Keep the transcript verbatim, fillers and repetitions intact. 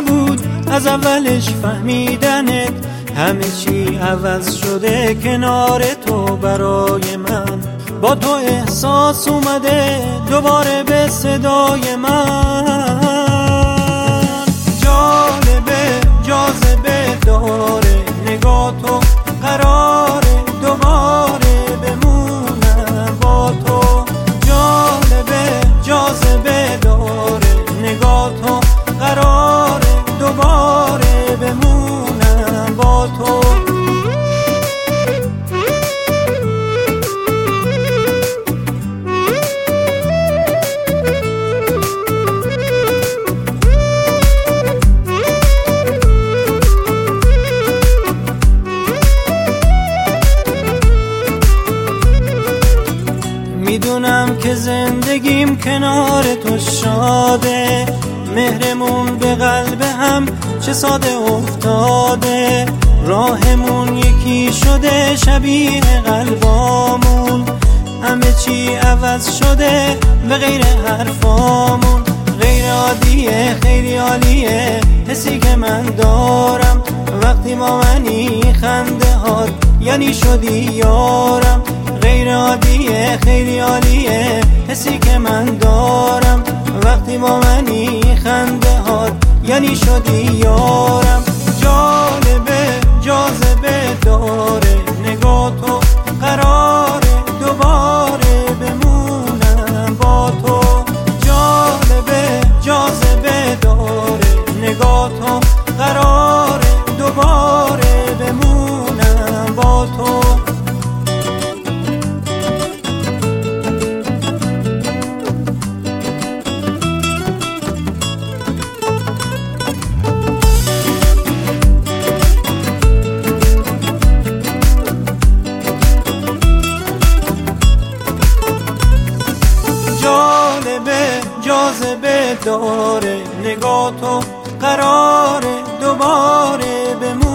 بود از اولش فهمیدنت، همه چی عوض شده کنار تو برای من. با تو احساس اومده دوباره به صدای من. جالبه جاذبه داره نگاه تو، قراره دوباره بمونم با تو. جالبه جاذبه داره نگاه تو، قراره دوباره بمونم با تو. میدونم که زندگیم کنار تو شاده، مهرمون به قلب هم چه ساده افتاده. راهمون یکی شده شبیه قلبامون، همه چی عوض شده به غیر حرفامون. غیر عادیه خیلی عالیه حسی که من دارم، وقتی با منی خنده هات یعنی شدی یارم. غیر عادیه خیلی عالیه حسی که من دارم، وقتی با منی خنده هات یعنی شدی یارم. جالبه جاذبه داره نگاه تو، قراره دوباره بمونم با تو. جالبه جاذبه داره نگاه تو، قراره دوباره بمونم با تو. جاذبه داره نگاه تو، قراره دوباره بمونم